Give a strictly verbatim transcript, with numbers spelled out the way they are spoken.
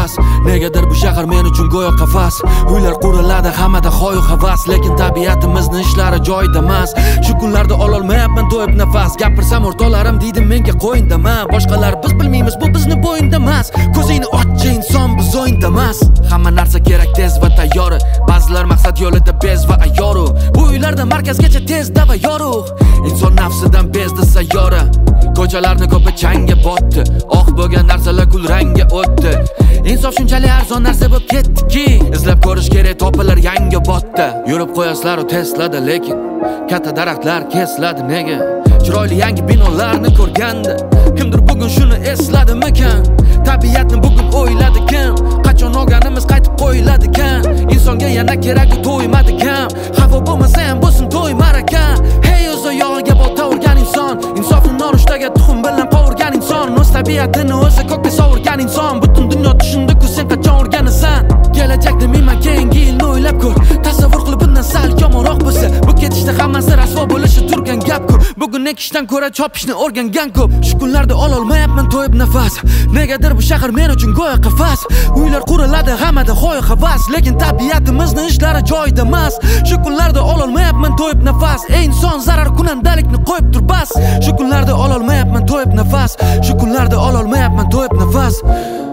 nafas. Negadir bu shahar men uchun go'yo qafas. Uylar quriladi hammada xoyu havas, lekin tabiatimizning ishlari joyida emas. Shu kunlarda ololmayapman to'yib nafas. Gapirsam o'rtoqlarim deydi menga qo'yindama. Boshqalar biz bilmaymiz, bu bizni bo'yinda emas. Ko'zingni ochchi inson biz o'yinda emas. Hamma narsa kerak tez va tayyor. Ba'zilar maqsad yo'lida bez va ayyoru. Bu uylarda markazgacha tezda va yorug'. Inson nafsidan bezdi sayyora. Ko'chalarni ko'pi changga botdi. Oq bo'lgan narsalar kul rangga o'tdi. Insof shunchalik arzon narsa bo'lib ketdiki, izlab ko'rish kerak topilar yangi botda. Yurib qo'yasizlar u Teslada, lekin katta daraxtlar kesiladi nega? Chiroyli yangi binolarni ko'rganda kimdir bugun shuni esladimikan? Tabiatni bugun o'yladi kim? Qachon olganimiz qaytib qo'yiladikan? Insonga yana kerakli to'ymadi kam. Havo bo'lmasa ham bo'lsin to'y maraka. Hey o'zi yog'iga bota urgan inson, insofni nonushtaga tuxum bilan qovurgan inson, o'z tabiatini o'zi ko'kka sovurgan inson. Butun dunyo tushunda-ku sen qachon o'rganasan? Kelajakda menman keyingi yilni o'ylab ko'r. Tasavvur qilib bundan sal yomonroq bo'lsa, bu ketishda hammasi rasvo bo'lishi turgan gap-ku. Bugun ekishdan ko'ra chopishni o'rgangan ko'p. Shu kunlarda ololmayapman to'yib nafas. Negadir bu shahar men uchun go'yo qafas. Uylar quriladi hammada xoyu havas, lekin tabiatimizning ishlari joyida emas. Shu kunlarda ololmayapman to'yib nafas. Ey inson, zarar kunandalikni qo'yib tur bas. Shu kunlarda ololmayapman to'yib nafas. Shu kunlarda ololmayapman to'yib nafas.